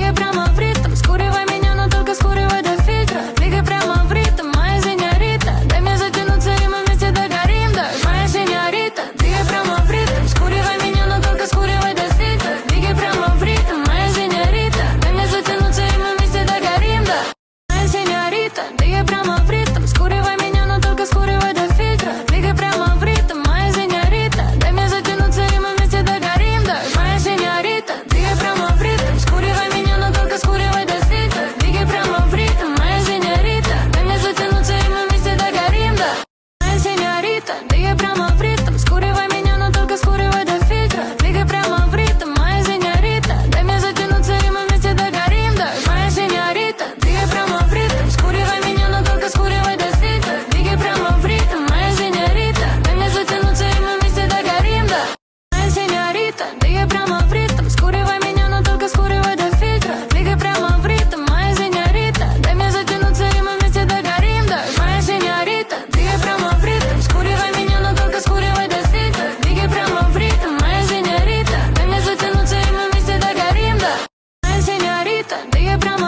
двигай прямо в ритм, скуривай меня, но только скуривай до фильтра. Двигай прямо в ритм, моя сеньорита, дай мне затянуться, и мы вместе догорим, да. Моя сеньорита, двигай прямо в ритм, скуривай меня, но только скуривай до фильтра. Двигай прямо в ритм, моя сеньорита, дай мне затянуться, и мы вместе догорим, да. Моя сеньорита, двигай прямо в ритм, скуривай меня, но только скуривай до фильтра. Двигай прямо в ритм, моя сеньорита, дай мне затянуться, и мы вместе догорим, да. Моя сеньорита, двигай прямо в ритм, скуривай меня, но только скуривай до фильтра. Двигай прямо в ритм, моя сеньорита, дай мне затянуться, и мы вместе догорим, да. Моя сеньорита, двигай прямо в ритм, скуривай меня, но только скуривай до фильтра. Двигай прямо в ритм, моя сеньорита, дай мне затянуться, и мы вместе догорим, да. Моя сеньорита, двигай прямо в ритм, скуривай меня, но только скуривай до фильтра. Двигай прямо в ритм, моя сеньорита, дай мне затянуться, и мы вместе догорим, да. Моя сеньорита, двигай прямо в ритм, скуривай меня, но только скуривай до фильтра. Двигай прямо в ритм, моя сеньорита, дай мне затянуться, и мы вместе догорим, да. Моя сеньорита, двигай прямо в ритм, скуривай меня, но только скуривай до фильтра. Двигай прямо в ритм, моя сеньорита, дай мне затянуться, и мы вместе догорим, да. Моя сеньорита, двигай прямо